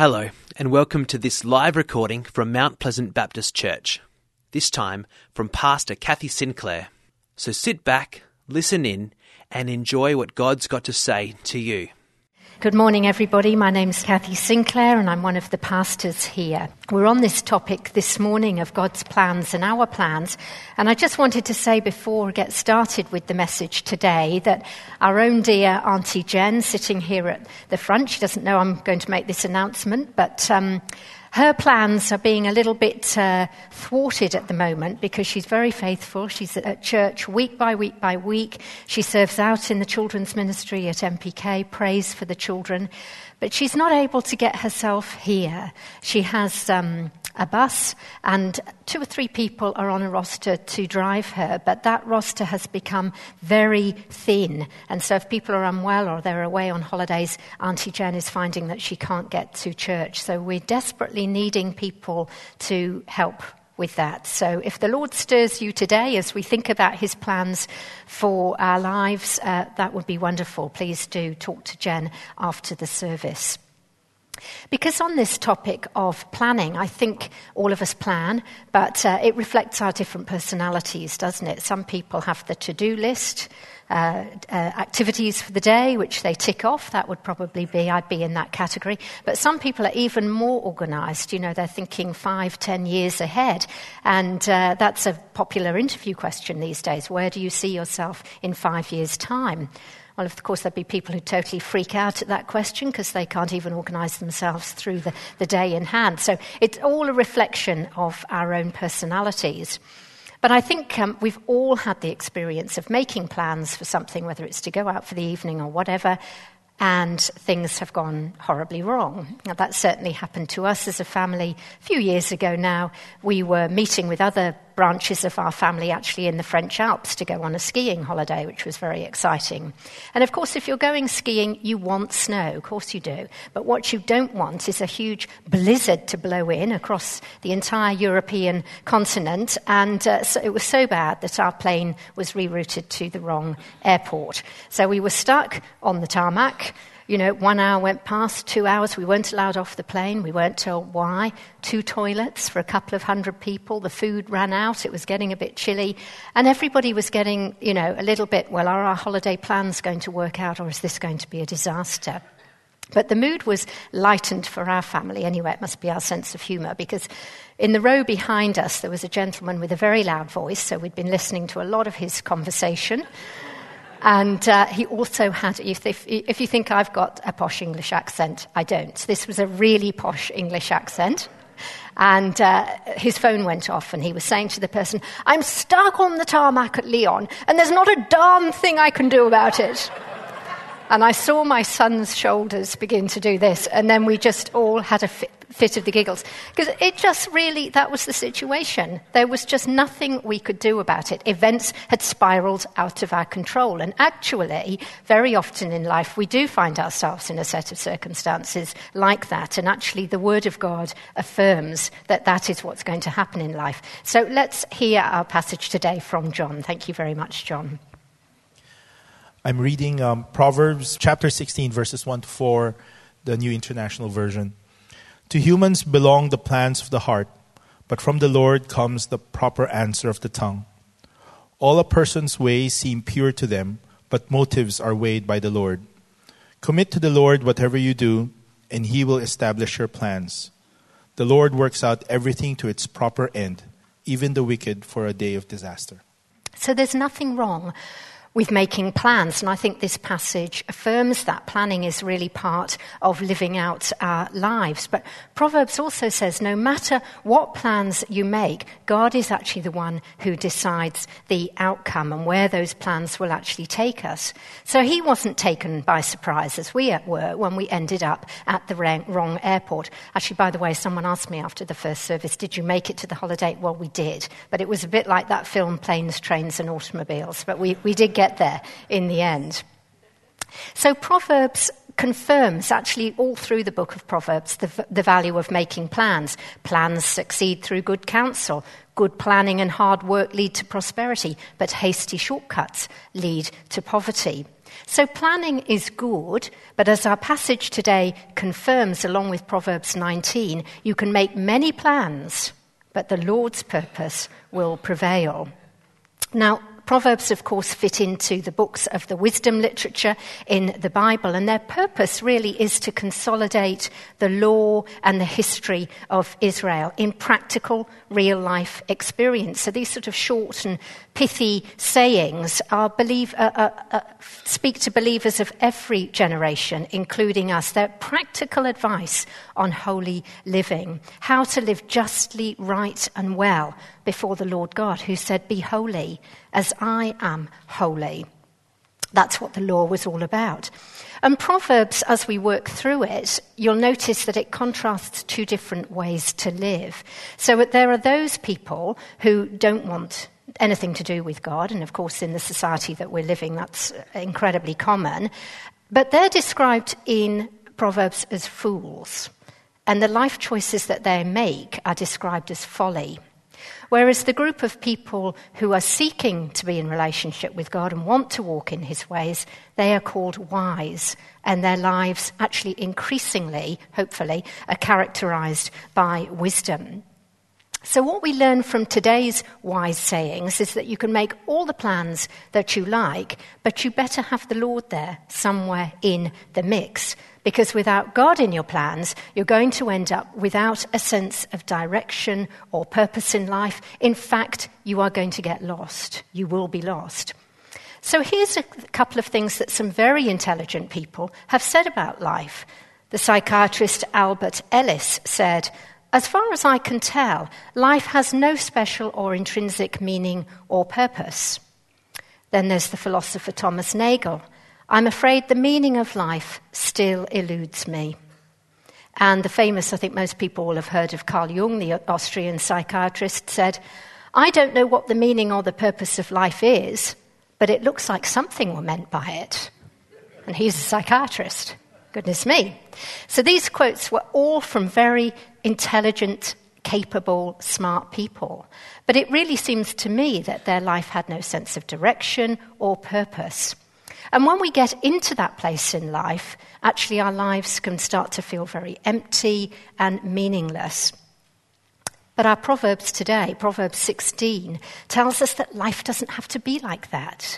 Hello, and welcome to this live recording from Mount Pleasant Baptist Church, this time from Pastor Kathy Sinclair. So sit back, listen in, and enjoy what God's got to say to you. Good morning, everybody. My name's Kathy Sinclair, and I'm one of the pastors here. We're on this topic this morning of God's plans and our plans, and I just wanted to say before we get started with the message today that our own dear Auntie Jen, sitting here at the front, she doesn't know I'm going to make this announcement, but her plans are being a little bit thwarted at the moment because she's very faithful. She's at church week by week by week. She serves out in the children's ministry at MPK, prays for the children. But she's not able to get herself here. She has a bus, and 2 or 3 people are on a roster to drive her, but that roster has become very thin. And so if people are unwell or they're away on holidays, Auntie Jen is finding that she can't get to church. So we're desperately needing people to help with that. So if the Lord stirs you today as we think about his plans for our lives, that would be wonderful. Please do talk to Jen after the service. Because on this topic of planning, I think all of us plan, but it reflects our different personalities, doesn't it? Some people have the to-do list, activities for the day, which they tick off. That would probably be, I'd be in that category. But some people are even more organised. You know, they're thinking 5-10 years ahead. And that's a popular interview question these days. Where do you see yourself in 5 years' time? Well, of course, there'd be people who totally freak out at that question because they can't even organise themselves through the day in hand. So it's all a reflection of our own personalities. But I think we've all had the experience of making plans for something, whether it's to go out for the evening or whatever, and things have gone horribly wrong. Now, that certainly happened to us as a family a few years ago now. We were meeting with other branches of our family actually in the French Alps to go on a skiing holiday, which was very exciting. And of course, if you're going skiing, you want snow. Of course you do. But what you don't want is a huge blizzard to blow in across the entire European continent. And so it was so bad that our plane was rerouted to the wrong airport. So we were stuck on the tarmac. You know, 1 hour went past, 2 hours, we weren't allowed off the plane. We weren't told why. 2 toilets for a couple of hundred people. The food ran out. It was getting a bit chilly. And everybody was getting, you know, a little bit, well, are our holiday plans going to work out, or is this going to be a disaster? But the mood was lightened for our family. Anyway, it must be our sense of humour, because in the row behind us, there was a gentleman with a very loud voice, so we'd been listening to a lot of his conversation. And he also had, if you think I've got a posh English accent, I don't. This was a really posh English accent. And his phone went off, and he was saying to the person, "I'm stuck on the tarmac at Lyon, and there's not a darn thing I can do about it." And I saw my son's shoulders begin to do this, and then we just all had a fit of the giggles. Because it just really, that was the situation. There was just nothing we could do about it. Events had spiraled out of our control. And actually, very often in life, we do find ourselves in a set of circumstances like that. And actually, the Word of God affirms that that is what's going to happen in life. So let's hear our passage today from John. Thank you very much, John. I'm reading Proverbs chapter 16, verses 1-4, the New International Version. To humans belong the plans of the heart, but from the Lord comes the proper answer of the tongue. All a person's ways seem pure to them, but motives are weighed by the Lord. Commit to the Lord whatever you do, and he will establish your plans. The Lord works out everything to its proper end, even the wicked for a day of disaster. So there's nothing wrong with making plans, and I think this passage affirms that planning is really part of living out our lives. But Proverbs also says no matter what plans you make, God is actually the one who decides the outcome and where those plans will actually take us. So he wasn't taken by surprise as we were when we ended up at the wrong airport. Actually, by the way, someone asked me after the first service, did you make it to the holiday? Well, we did, but it was a bit like that film Planes, Trains and Automobiles, but we did get there in the end. So Proverbs confirms, actually all through the book of Proverbs, the value of making plans. Plans succeed through good counsel. Good planning and hard work lead to prosperity, but hasty shortcuts lead to poverty. So planning is good, but as our passage today confirms, along with Proverbs 19, you can make many plans, but the Lord's purpose will prevail. Now, Proverbs, of course, fit into the books of the wisdom literature in the Bible, and their purpose really is to consolidate the law and the history of Israel in practical, real-life experience. So these sort of short and pithy sayings speak to believers of every generation, including us. They're practical advice on holy living, how to live justly, right, and well before the Lord God, who said, "Be holy as I am holy." That's what the law was all about. And Proverbs, as we work through it, you'll notice that it contrasts two different ways to live. So there are those people who don't want anything to do with God, and of course in the society that we're living that's incredibly common, but they're described in Proverbs as fools, and the life choices that they make are described as folly. Whereas the group of people who are seeking to be in relationship with God and want to walk in his ways, they are called wise, and their lives actually increasingly, hopefully, are characterized by wisdom. So what we learn from today's wise sayings is that you can make all the plans that you like, but you better have the Lord there somewhere in the mix. Because without God in your plans, you're going to end up without a sense of direction or purpose in life. In fact, you are going to get lost. You will be lost. So here's a couple of things that some very intelligent people have said about life. The psychiatrist Albert Ellis said, "As far as I can tell, life has no special or intrinsic meaning or purpose." Then there's the philosopher Thomas Nagel. "I'm afraid the meaning of life still eludes me." And the famous, I think most people will have heard of Carl Jung, the Austrian psychiatrist, said, "I don't know what the meaning or the purpose of life is, but it looks like something were meant by it." And he's a psychiatrist. Goodness me. So these quotes were all from very intelligent, capable, smart people. But it really seems to me that their life had no sense of direction or purpose. And when we get into that place in life, actually our lives can start to feel very empty and meaningless. But our Proverbs today, Proverbs 16, tells us that life doesn't have to be like that.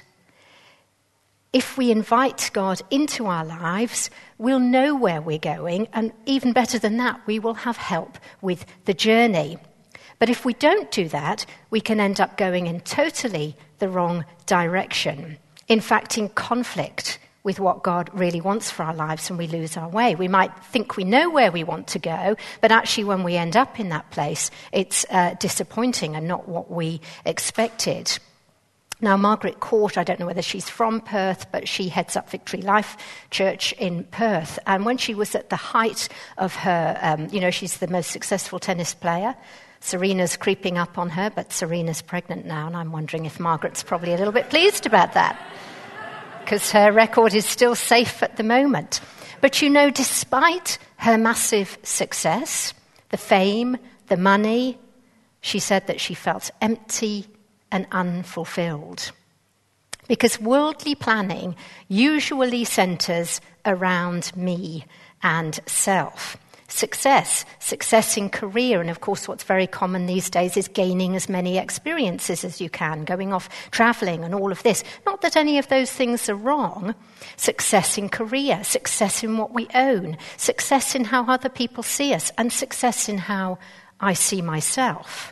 If we invite God into our lives, we'll know where we're going, and even better than that, we will have help with the journey. But if we don't do that, we can end up going in totally the wrong direction. In fact, in conflict with what God really wants for our lives, and we lose our way. We might think we know where we want to go, but actually when we end up in that place, it's disappointing and not what we expected. Now, Margaret Court, I don't know whether she's from Perth, but she heads up Victory Life Church in Perth. And when she was at the height of her, she's the most successful tennis player. Serena's creeping up on her, but Serena's pregnant now, and I'm wondering if Margaret's probably a little bit pleased about that, because her record is still safe at the moment. But despite her massive success, the fame, the money, she said that she felt empty and unfulfilled. Because worldly planning usually centers around me and self. Success in career, and of course what's very common these days is gaining as many experiences as you can, going off traveling and all of this. Not that any of those things are wrong. Success in career, success in what we own, success in how other people see us, and success in how I see myself.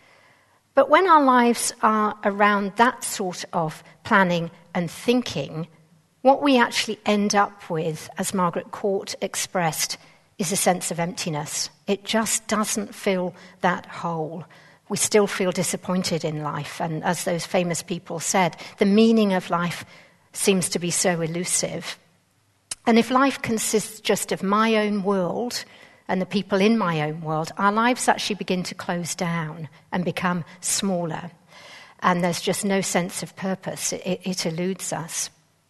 But when our lives are around that sort of planning and thinking, what we actually end up with, as Margaret Court expressed, is a sense of emptiness. It just doesn't fill that hole. We still feel disappointed in life, and as those famous people said, the meaning of life seems to be so elusive. And if life consists just of my own world and the people in my own world, our lives actually begin to close down and become smaller. And there's just no sense of purpose. It eludes us.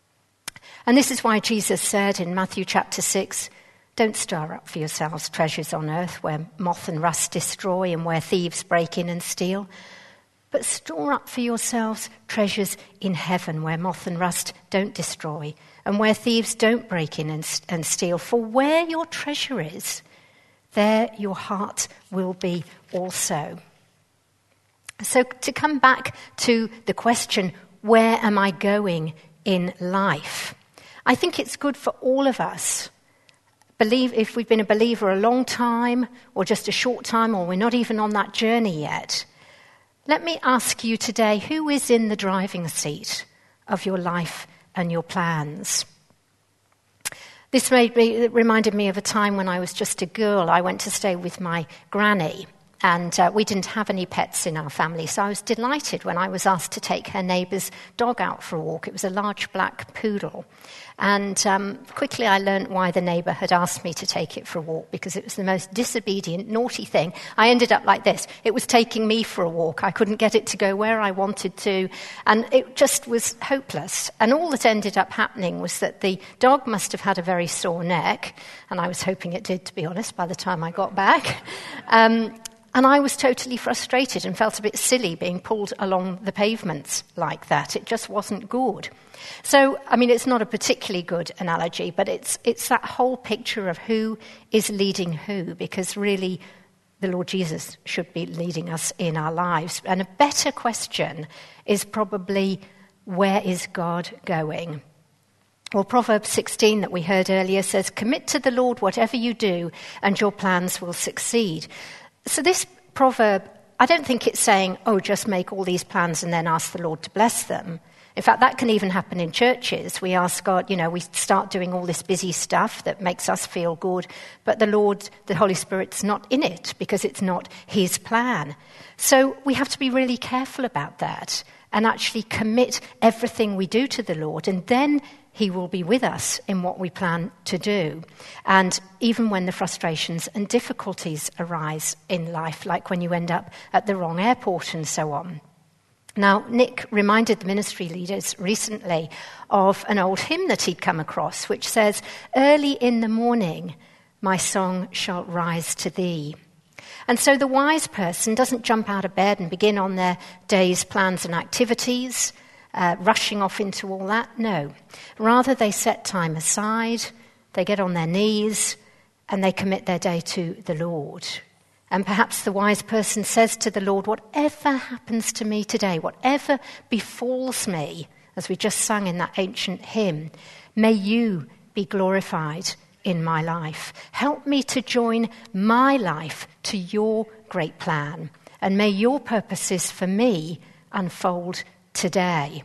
And this is why Jesus said in Matthew chapter 6, "Don't store up for yourselves treasures on earth where moth and rust destroy and where thieves break in and steal. but store up for yourselves treasures in heaven where moth and rust don't destroy and where thieves don't break in and steal. For where your treasure is, there your heart will be also. So to come back to the question, where am I going in life? I think it's good for all of us. If we've been a believer a long time or just a short time or we're not even on that journey yet, let me ask you today, who is in the driving seat of your life and your plans? This reminded me of a time when I was just a girl. I went to stay with my granny. And we didn't have any pets in our family, so I was delighted when I was asked to take her neighbour's dog out for a walk. It was a large black poodle. And quickly I learnt why the neighbour had asked me to take it for a walk, because it was the most disobedient, naughty thing. I ended up like this. It was taking me for a walk. I couldn't get it to go where I wanted to, and it just was hopeless. And all that ended up happening was that the dog must have had a very sore neck, and I was hoping it did, to be honest, by the time I got back. And I was totally frustrated and felt a bit silly being pulled along the pavements like that. It just wasn't good. So, I mean, it's not a particularly good analogy, but it's that whole picture of who is leading who, because really the Lord Jesus should be leading us in our lives. And a better question is probably, where is God going? Well, Proverbs 16 that we heard earlier says, commit to the Lord whatever you do, and your plans will succeed. So this proverb, I don't think it's saying, just make all these plans and then ask the Lord to bless them. In fact, that can even happen in churches. We ask God, we start doing all this busy stuff that makes us feel good, but the Lord, the Holy Spirit's not in it because it's not his plan. So we have to be really careful about that and actually commit everything we do to the Lord, and then he will be with us in what we plan to do. And even when the frustrations and difficulties arise in life, like when you end up at the wrong airport and so on. Now, Nick reminded the ministry leaders recently of an old hymn that he'd come across, which says, early in the morning, my song shall rise to thee. And so the wise person doesn't jump out of bed and begin on their day's plans and activities, rushing off into all that. No. Rather, they set time aside, they get on their knees, and they commit their day to the Lord. And perhaps the wise person says to the Lord, whatever happens to me today, whatever befalls me, as we just sang in that ancient hymn, may you be glorified in my life. Help me to join my life to your great plan, and may your purposes for me unfold today.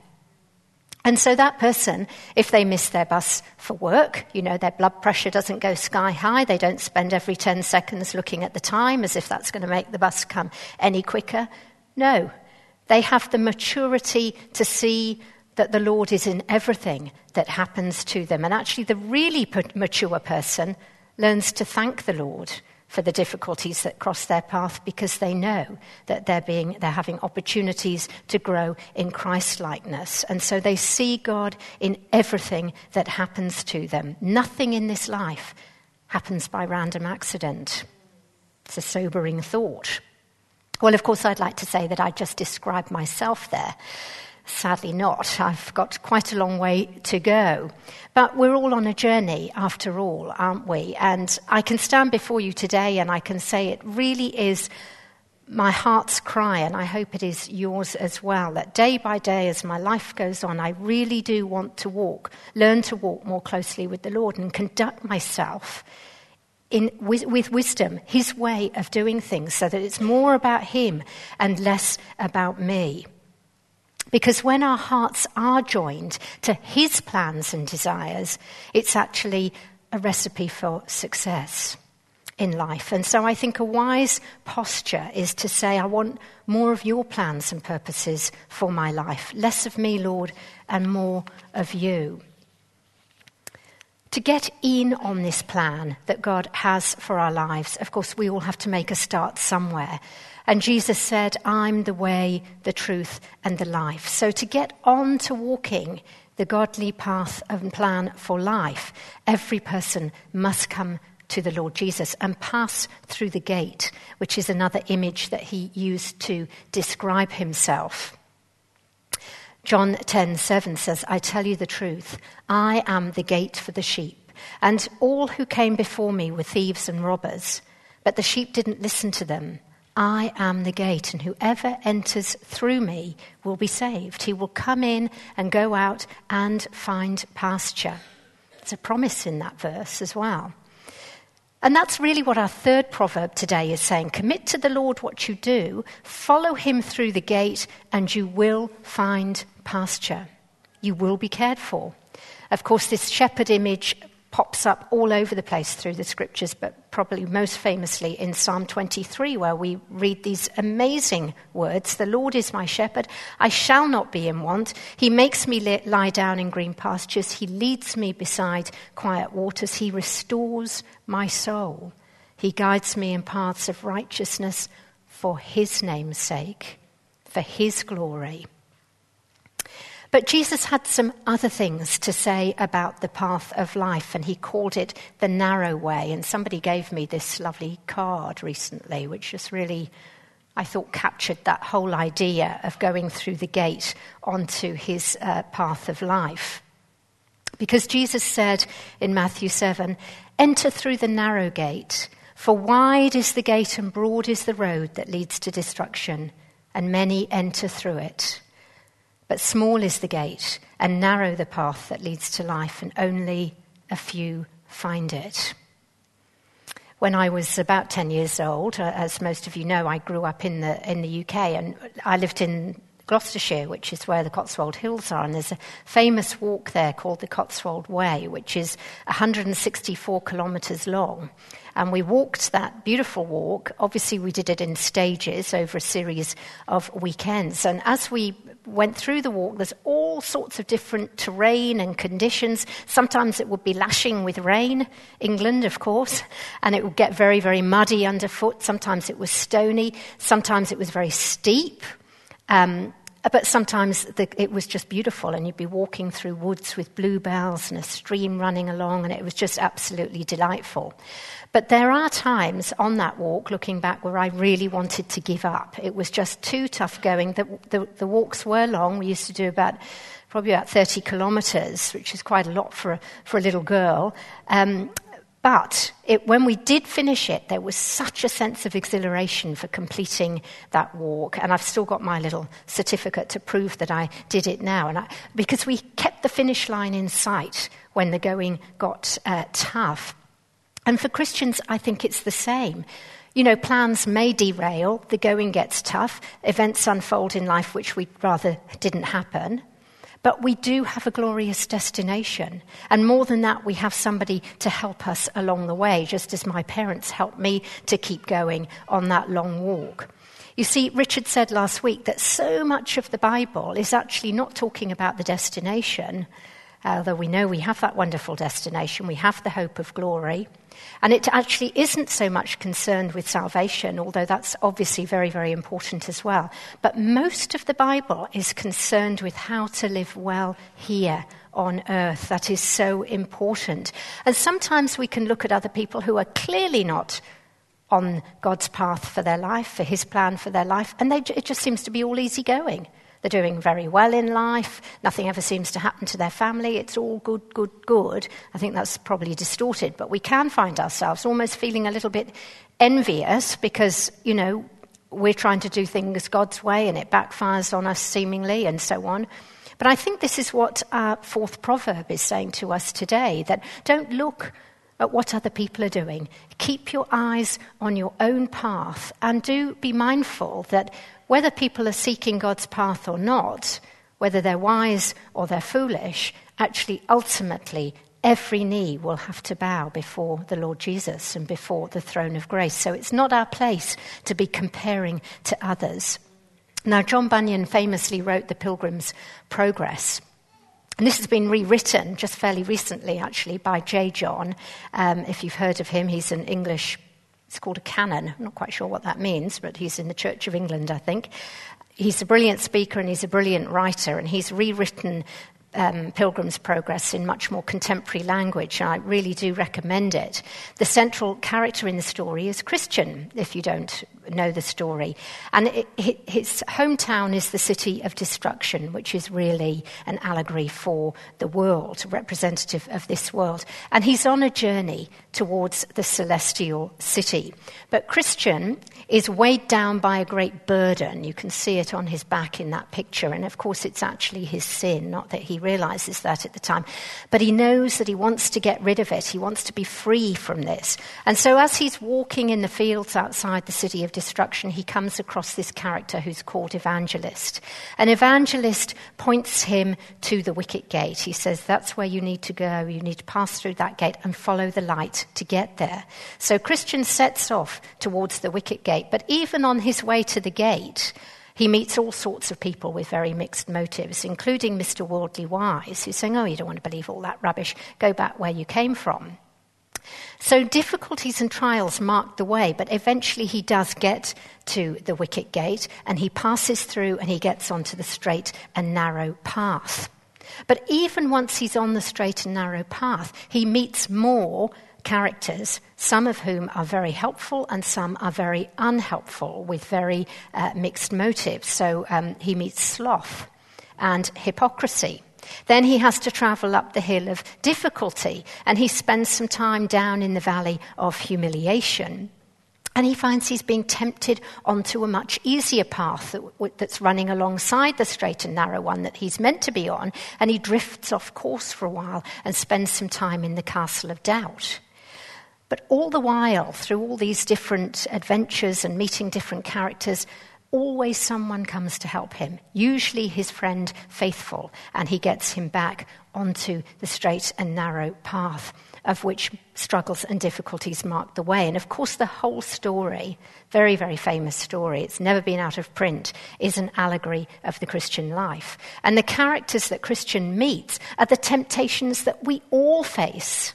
And so that person, if they miss their bus for work, their blood pressure doesn't go sky high, they don't spend every 10 seconds looking at the time as if that's going to make the bus come any quicker. No, they have the maturity to see that the Lord is in everything that happens to them. And actually the really mature person learns to thank the Lord for the difficulties that cross their path, because they know that they're having opportunities to grow in Christ-likeness. And so they see God in everything that happens to them. Nothing in this life happens by random accident. It's a sobering thought. Well, of course, I'd like to say that I just described myself there. Sadly not. I've got quite a long way to go. But we're all on a journey after all, aren't we? And I can stand before you today and I can say it really is my heart's cry, and I hope it is yours as well, that day by day as my life goes on, I really do want to learn to walk more closely with the Lord and conduct myself with wisdom, his way of doing things, so that it's more about him and less about me. Because when our hearts are joined to his plans and desires, it's actually a recipe for success in life. And so I think a wise posture is to say, I want more of your plans and purposes for my life. Less of me, Lord, and more of you. To get in on this plan that God has for our lives, of course, we all have to make a start somewhere. And Jesus said, I'm the way, the truth, and the life. So to get on to walking the godly path and plan for life, every person must come to the Lord Jesus and pass through the gate, which is another image that he used to describe himself. John 10:7 says, I tell you the truth, I am the gate for the sheep, and all who came before me were thieves and robbers, but the sheep didn't listen to them. I am the gate, and whoever enters through me will be saved. He will come in and go out and find pasture. There's a promise in that verse as well. And that's really what our third proverb today is saying. Commit to the Lord what you do, follow him through the gate, and you will find pasture. You will be cared for. Of course, this shepherd image pops up all over the place through the scriptures, but probably most famously in Psalm 23, where we read these amazing words. The Lord is my shepherd, I shall not be in want. He makes me lie down in green pastures. He leads me beside quiet waters. He restores my soul. He guides me in paths of righteousness for his name's sake, for his glory. But Jesus had some other things to say about the path of life, and he called it the narrow way. And somebody gave me this lovely card recently, which just really, I thought, captured that whole idea of going through the gate onto his path of life. Because Jesus said in Matthew 7, enter through the narrow gate, for wide is the gate and broad is the road that leads to destruction, and many enter through it. But small is the gate and narrow the path that leads to life, and only a few find it. When I was about 10 years old, as most of you know, I grew up in the UK, and I lived in Gloucestershire, which is where the Cotswold Hills are, and there's a famous walk there called the Cotswold Way, which is 164 kilometres long. And we walked that beautiful walk. Obviously, we did it in stages over a series of weekends. And as we went through the walk, there's all sorts of different terrain and conditions. Sometimes it would be lashing with rain, England, of course, and it would get very, very muddy underfoot. Sometimes it was stony. Sometimes it was very steep. But sometimes it was just beautiful, and you'd be walking through woods with bluebells and a stream running along, and it was just absolutely delightful. But there are times on that walk, looking back, where I really wanted to give up. It was just too tough going. The walks were long. We used to do probably about 30 kilometres, which is quite a lot for a little girl. But when we did finish it, there was such a sense of exhilaration for completing that walk. And I've still got my little certificate to prove that I did it now. Because we kept the finish line in sight when the going got tough. And for Christians, I think it's the same. You know, plans may derail, the going gets tough, events unfold in life which we'd rather didn't happen. But we do have a glorious destination. And more than that, we have somebody to help us along the way, just as my parents helped me to keep going on that long walk. You see, Richard said last week that so much of the Bible is actually not talking about the destination, although we know we have that wonderful destination, we have the hope of glory. And it actually isn't so much concerned with salvation, although that's obviously very, very important as well. But most of the Bible is concerned with how to live well here on earth. That is so important. And sometimes we can look at other people who are clearly not on God's path for their life, for his plan for their life, and it just seems to be all easygoing. They're doing very well in life. Nothing ever seems to happen to their family. It's all good, good, good. I think that's probably distorted, but we can find ourselves almost feeling a little bit envious because, you know, we're trying to do things God's way and it backfires on us seemingly and so on. But I think this is what our fourth proverb is saying to us today, that don't look at what other people are doing. Keep your eyes on your own path, and do be mindful that whether people are seeking God's path or not, whether they're wise or they're foolish, actually ultimately every knee will have to bow before the Lord Jesus and before the throne of grace. So it's not our place to be comparing to others. Now, John Bunyan famously wrote The Pilgrim's Progress. And this has been rewritten just fairly recently, actually, by J. John. If you've heard of him, he's an English, it's called a canon. I'm not quite sure what that means, but he's in the Church of England, I think. He's a brilliant speaker and he's a brilliant writer, and he's rewritten Pilgrim's Progress in much more contemporary language, and I really do recommend it. The central character in the story is Christian, if you don't know the story. And his hometown is the city of destruction, which is really an allegory for the world, representative of this world. And he's on a journey towards the celestial city. But Christian is weighed down by a great burden. You can see it on his back in that picture. And of course, it's actually his sin, not that he realizes that at the time. But he knows that he wants to get rid of it. He wants to be free from this. And so as he's walking in the fields outside the city of destruction, he comes across this character who's called Evangelist. And Evangelist points him to the wicket gate. He says, that's where you need to go. You need to pass through that gate and follow the light to get there. So Christian sets off towards the wicket gate. But even on his way to the gate, he meets all sorts of people with very mixed motives, including Mr. Worldly Wise, who's saying, oh, you don't want to believe all that rubbish. Go back where you came from. So difficulties and trials mark the way, but eventually he does get to the wicket gate, and he passes through and he gets onto the straight and narrow path. But even once he's on the straight and narrow path, he meets more characters, some of whom are very helpful and some are very unhelpful with very mixed motives. So he meets sloth and hypocrisy. Then he has to travel up the hill of difficulty, and he spends some time down in the valley of humiliation. And he finds he's being tempted onto a much easier path that's running alongside the straight and narrow one that he's meant to be on, and he drifts off course for a while and spends some time in the castle of doubt. But all the while, through all these different adventures and meeting different characters, always someone comes to help him, usually his friend Faithful, and he gets him back onto the straight and narrow path, of which struggles and difficulties mark the way. And of course, the whole story, very, very famous story, it's never been out of print, is an allegory of the Christian life. And the characters that Christian meets are the temptations that we all face,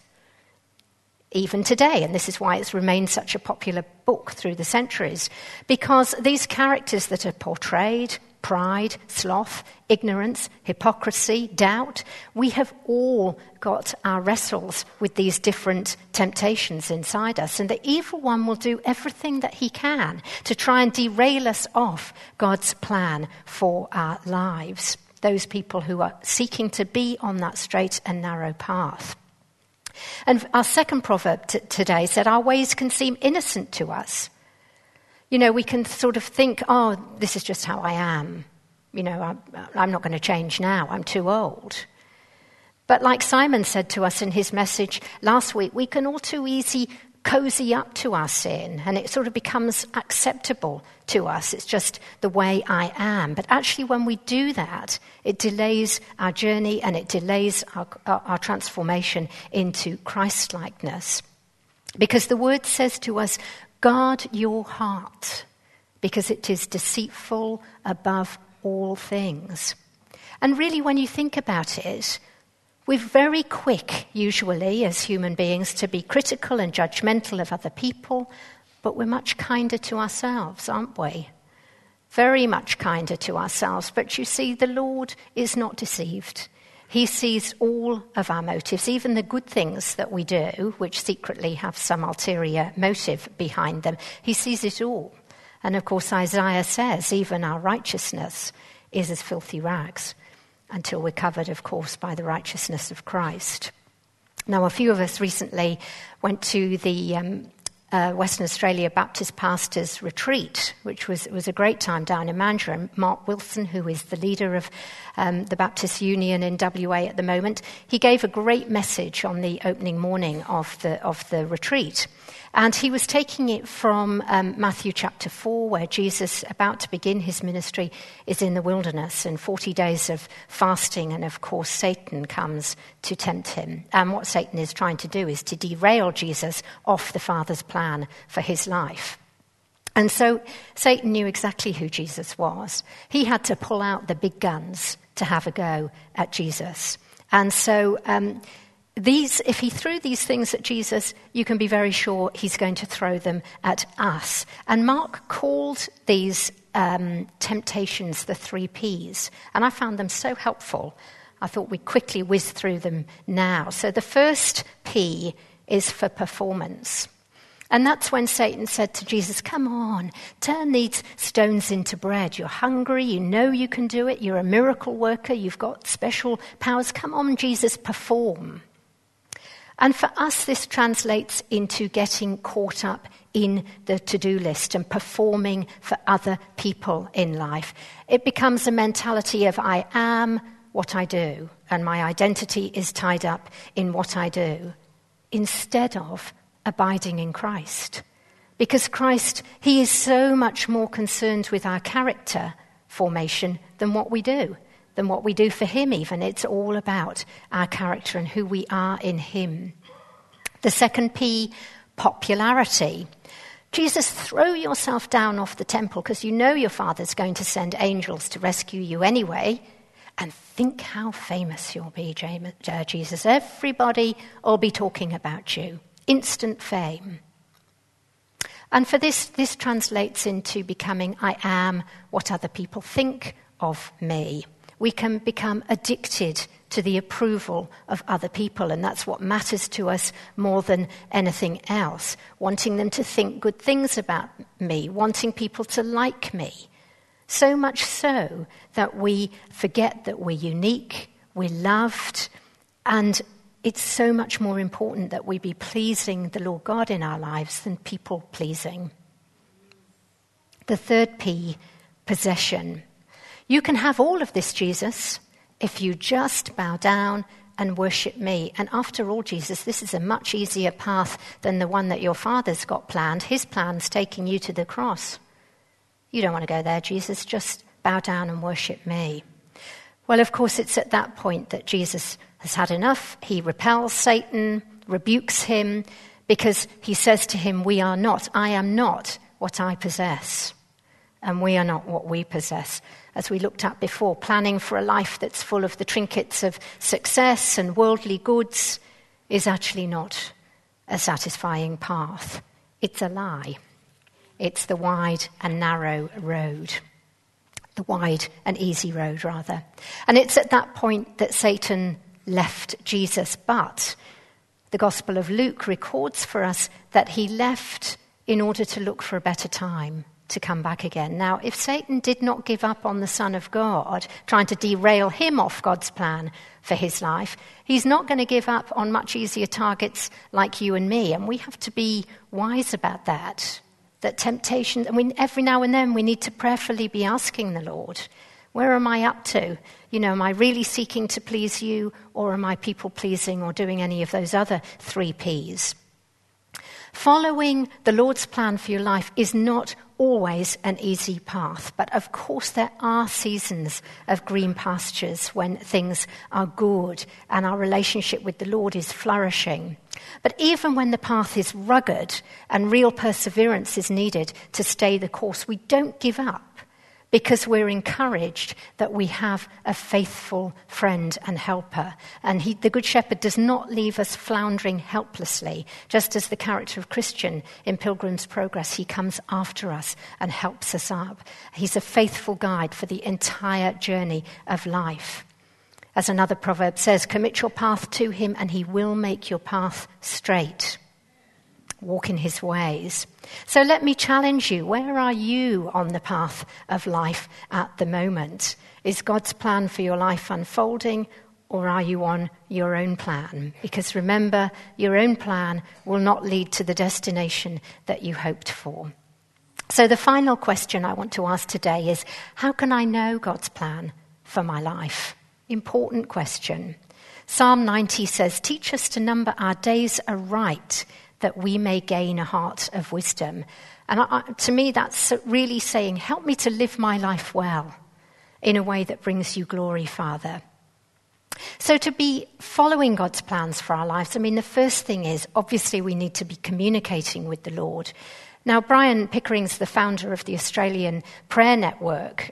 even today, and this is why it's remained such a popular book through the centuries, because these characters that are portrayed, pride, sloth, ignorance, hypocrisy, doubt, we have all got our wrestles with these different temptations inside us, and the evil one will do everything that he can to try and derail us off God's plan for our lives, those people who are seeking to be on that straight and narrow path. And our second proverb today said, our ways can seem innocent to us. You know, we can sort of think, oh, this is just how I am. You know, I'm not going to change now. I'm too old. But like Simon said to us in his message last week, we can all too easy cozy up to our sin, and it sort of becomes acceptable to us. It's just the way I am. But actually, when we do that, it delays our journey and it delays our transformation into Christ-likeness. Because the word says to us, guard your heart, because it is deceitful above all things. And really, when you think about it, we're very quick, usually, as human beings, to be critical and judgmental of other people, but we're much kinder to ourselves, aren't we? Very much kinder to ourselves. But you see, the Lord is not deceived. He sees all of our motives, even the good things that we do, which secretly have some ulterior motive behind them. He sees it all. And of course, Isaiah says, even our righteousness is as filthy rags, until we're covered, of course, by the righteousness of Christ. Now, a few of us recently went to the Western Australia Baptist Pastors Retreat, which was a great time down in Mandurah. And Mark Wilson, who is the leader of the Baptist Union in WA at the moment, he gave a great message on the opening morning of the retreat. And he was taking it from Matthew chapter 4, where Jesus, about to begin his ministry, is in the wilderness and 40 days of fasting. And of course, Satan comes to tempt him. And what Satan is trying to do is to derail Jesus off the Father's plan for his life. And so Satan knew exactly who Jesus was. He had to pull out the big guns to have a go at Jesus. And so if he threw these things at Jesus, you can be very sure he's going to throw them at us. And Mark called these temptations the 3 Ps, and I found them so helpful I thought we'd quickly whiz through them now. So the first P is for performance. And that's when Satan said to Jesus, come on, turn these stones into bread. You're hungry, you know you can do it, you're a miracle worker, you've got special powers. Come on, Jesus, perform. And for us, this translates into getting caught up in the to-do list and performing for other people in life. It becomes a mentality of I am what I do, and my identity is tied up in what I do, instead of abiding in Christ. Because Christ, he is so much more concerned with our character formation than what we do for him even. It's all about our character and who we are in him. The second P, popularity. Jesus, throw yourself down off the temple because you know your Father's going to send angels to rescue you anyway. And think how famous you'll be, Jesus. Everybody will be talking about you. Instant fame. And for this translates into becoming I am what other people think of me. We can become addicted to the approval of other people, and that's what matters to us more than anything else. Wanting them to think good things about me, wanting people to like me. So much so that we forget that we're unique, we're loved, and it's so much more important that we be pleasing the Lord God in our lives than people pleasing. The third P, possession. You can have all of this, Jesus, if you just bow down and worship me. And after all, Jesus, this is a much easier path than the one that your Father's got planned. His plan's taking you to the cross. You don't want to go there, Jesus, just bow down and worship me. Well, of course, it's at that point that Jesus has had enough. He repels Satan, rebukes him, because he says to him, I am not what I possess, and we are not what we possess. As we looked at before, planning for a life that's full of the trinkets of success and worldly goods is actually not a satisfying path. It's a lie. It's the wide and narrow road. The wide and easy road, rather. And it's at that point that Satan left Jesus. But the Gospel of Luke records for us that he left in order to look for a better time to come back again. Now, if Satan did not give up on the Son of God, trying to derail him off God's plan for his life, he's not going to give up on much easier targets like you and me. And we have to be wise about that. That temptation, every now and then we need to prayerfully be asking the Lord, where am I up to? Am I really seeking to please you, or am I people pleasing or doing any of those other 3 Ps? Following the Lord's plan for your life is not always an easy path, but of course there are seasons of green pastures when things are good and our relationship with the Lord is flourishing. But even when the path is rugged and real perseverance is needed to stay the course, we don't give up, because we're encouraged that we have a faithful friend and helper. And the Good Shepherd does not leave us floundering helplessly. Just as the character of Christian in Pilgrim's Progress, he comes after us and helps us up. He's a faithful guide for the entire journey of life. As another proverb says, commit your path to him and he will make your path straight. Walk in his ways. So let me challenge you. Where are you on the path of life at the moment? Is God's plan for your life unfolding, or are you on your own plan? Because remember, your own plan will not lead to the destination that you hoped for. So the final question I want to ask today is, how can I know God's plan for my life? Important question. Psalm 90 says, teach us to number our days aright, that we may gain a heart of wisdom. And to me, that's really saying, help me to live my life well in a way that brings you glory, Father. So to be following God's plans for our lives, the first thing is, obviously, we need to be communicating with the Lord. Now, Brian Pickering's the founder of the Australian Prayer Network,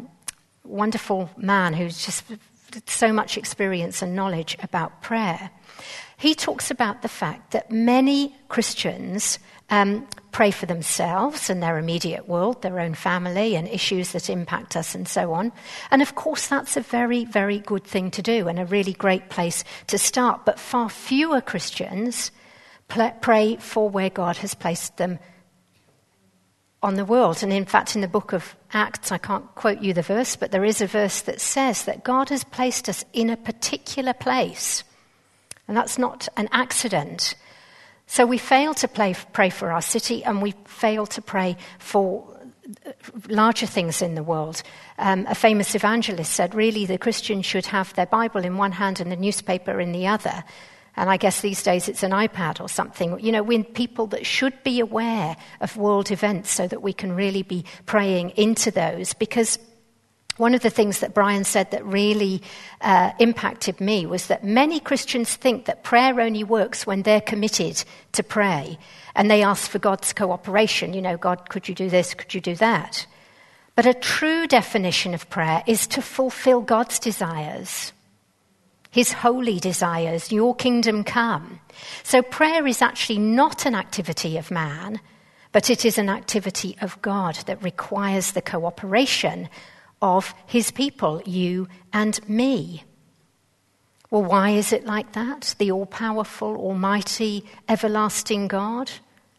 wonderful man who's just so much experience and knowledge about prayer. He talks about the fact that many Christians pray for themselves and their immediate world, their own family and issues that impact us and so on. And of course, that's a very, very good thing to do and a really great place to start. But far fewer Christians pray for where God has placed them on the world. And in fact, in the book of Acts, I can't quote you the verse, but there is a verse that says that God has placed us in a particular place. And that's not an accident. So we fail to pray for our city, and we fail to pray for larger things in the world. A famous evangelist said, really, the Christian should have their Bible in one hand and the newspaper in the other. And I guess these days it's an iPad or something. You know, we're people that should be aware of world events so that we can really be praying into those. Because one of the things that Brian said that really impacted me was that many Christians think that prayer only works when they're committed to pray. And they ask for God's cooperation. You know, God, could you do this? Could you do that? But a true definition of prayer is to fulfill God's desires. His holy desires, your kingdom come. So prayer is actually not an activity of man, but it is an activity of God that requires the cooperation of his people, you and me. Well, why is it like that? The all-powerful, almighty, everlasting God?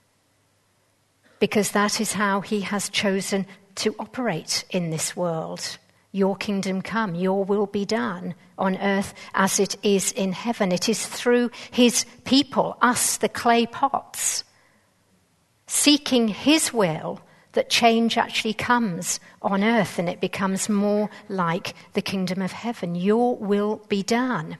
Because that is how he has chosen to operate in this world. Your kingdom come, your will be done on earth as it is in heaven. It is through his people, us, the clay pots, seeking his will that change actually comes on earth and it becomes more like the kingdom of heaven. Your will be done.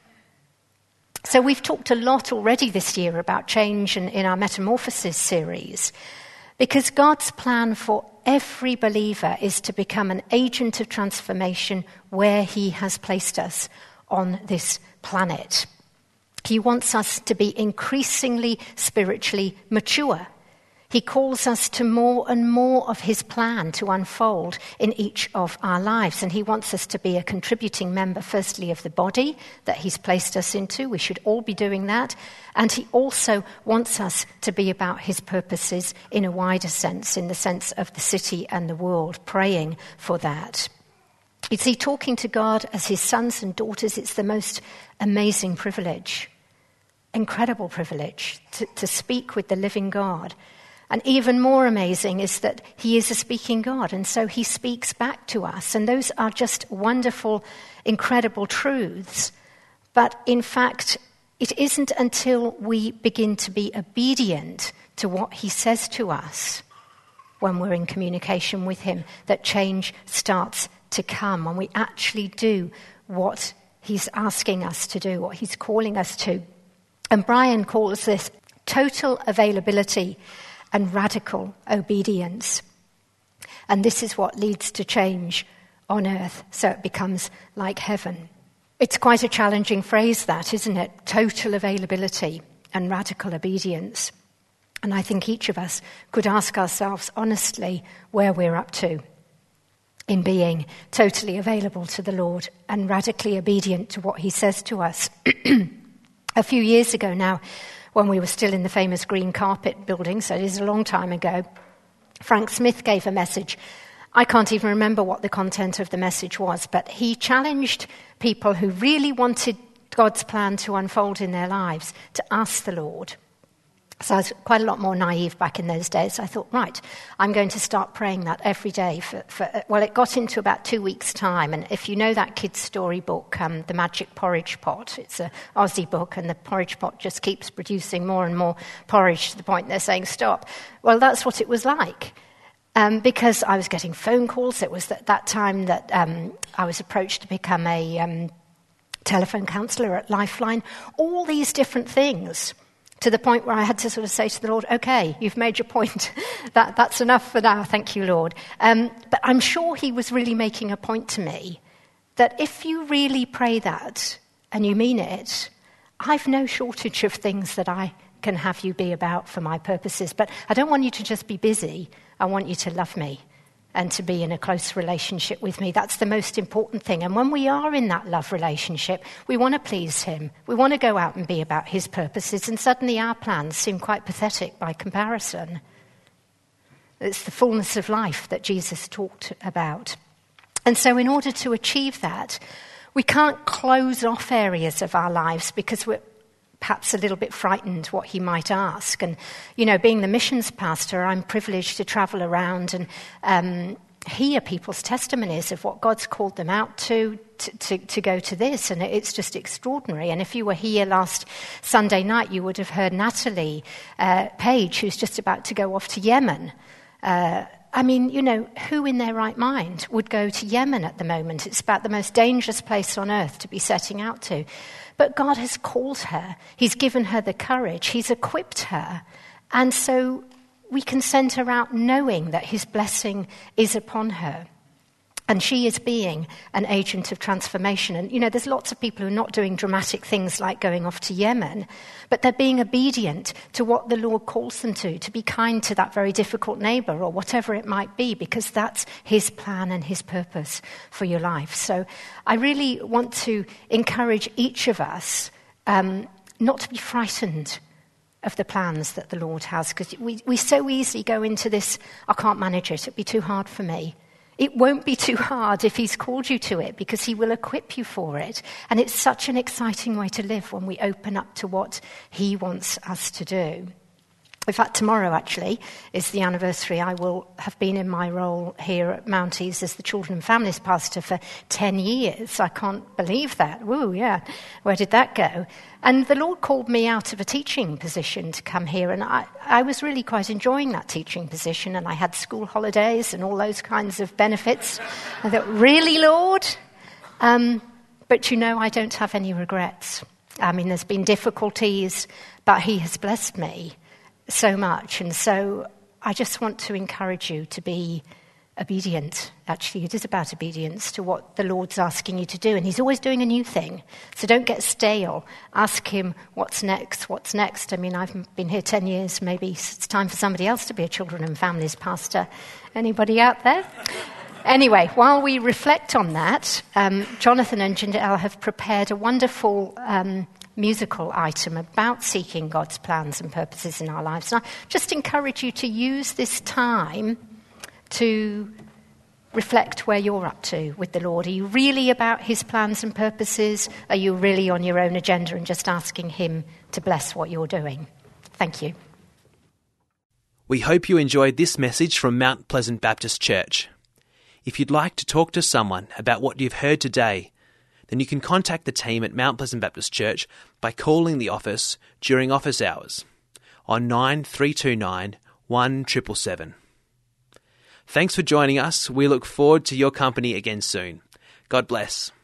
So we've talked a lot already this year about change in our Metamorphosis series, because God's plan for every believer is to become an agent of transformation where he has placed us on this planet. He wants us to be increasingly spiritually mature. He calls us to more and more of his plan to unfold in each of our lives. And he wants us to be a contributing member, firstly, of the body that he's placed us into. We should all be doing that. And he also wants us to be about his purposes in a wider sense, in the sense of the city and the world, praying for that. You see, talking to God as his sons and daughters, it's the most amazing privilege, incredible privilege to speak with the living God. And even more amazing is that he is a speaking God, and so he speaks back to us. And those are just wonderful, incredible truths. But in fact, it isn't until we begin to be obedient to what he says to us when we're in communication with him that change starts to come, when we actually do what he's asking us to do, what he's calling us to. And Brian calls this total availability and radical obedience. And this is what leads to change on earth, so it becomes like heaven. It's quite a challenging phrase, that, isn't it? Total availability and radical obedience. And I think each of us could ask ourselves honestly where we're up to in being totally available to the Lord and radically obedient to what he says to us. A few years ago now, when we were still in the famous Green Carpet building, so it is a long time ago, Frank Smith gave a message. I can't even remember what the content of the message was, but he challenged people who really wanted God's plan to unfold in their lives to ask the Lord. So I was quite a lot more naive back in those days. I thought, right, I'm going to start praying that every day. Well, it got into about 2 weeks' time. And if you know that kid's story book, The Magic Porridge Pot, it's an Aussie book, and the porridge pot just keeps producing more and more porridge to the point they're saying stop. Well, that's what it was like. Because I was getting phone calls. It was at that time that I was approached to become a telephone counsellor at Lifeline. All these different things, to the point where I had to sort of say to the Lord, okay, you've made your point. That's enough for now, thank you, Lord. But I'm sure he was really making a point to me that if you really pray that and you mean it, I've no shortage of things that I can have you be about for my purposes. But I don't want you to just be busy. I want you to love me and to be in a close relationship with me. That's the most important thing. And when we are in that love relationship, we want to please him. We want to go out and be about his purposes, and suddenly our plans seem quite pathetic by comparison. It's the fullness of life that Jesus talked about. And so in order to achieve that, we can't close off areas of our lives because we're perhaps a little bit frightened what he might ask. And, being the missions pastor, I'm privileged to travel around and hear people's testimonies of what God's called them out to go to this. And it's just extraordinary. And if you were here last Sunday night, you would have heard Natalie Page, who's just about to go off to Yemen. Who in their right mind would go to Yemen at the moment? It's about the most dangerous place on earth to be setting out to. But God has called her. He's given her the courage. He's equipped her. And so we can send her out knowing that his blessing is upon her. And she is being an agent of transformation. And, there's lots of people who are not doing dramatic things like going off to Yemen, but they're being obedient to what the Lord calls them to be kind to that very difficult neighbour or whatever it might be, because that's his plan and his purpose for your life. So I really want to encourage each of us not to be frightened of the plans that the Lord has, because we so easily go into this, I can't manage it, it'd be too hard for me. It won't be too hard if he's called you to it, because he will equip you for it. And it's such an exciting way to live when we open up to what he wants us to do. In fact, tomorrow actually is the anniversary. I will have been in my role here at Mounties as the Children and Families Pastor for 10 years. I can't believe that. Woo, yeah. Where did that go? And the Lord called me out of a teaching position to come here, and I was really quite enjoying that teaching position, and I had school holidays and all those kinds of benefits. I thought, really, Lord? But I don't have any regrets. There's been difficulties, but he has blessed me so much. And so I just want to encourage you to be obedient. Actually, it is about obedience to what the Lord's asking you to do. And he's always doing a new thing. So don't get stale. Ask him, what's next? What's next? I've been here 10 years. Maybe it's time for somebody else to be a Children and Families pastor. Anybody out there? Anyway, while we reflect on that, Jonathan and Janelle have prepared a wonderful musical item about seeking God's plans and purposes in our lives. And I just encourage you to use this time to reflect where you're up to with the Lord. Are you really about his plans and purposes? Are you really on your own agenda and just asking him to bless what you're doing? Thank you. We hope you enjoyed this message from Mount Pleasant Baptist Church. If you'd like to talk to someone about what you've heard today, then you can contact the team at Mount Pleasant Baptist Church by calling the office during office hours on 9329 1777. Thanks for joining us. We look forward to your company again soon. God bless.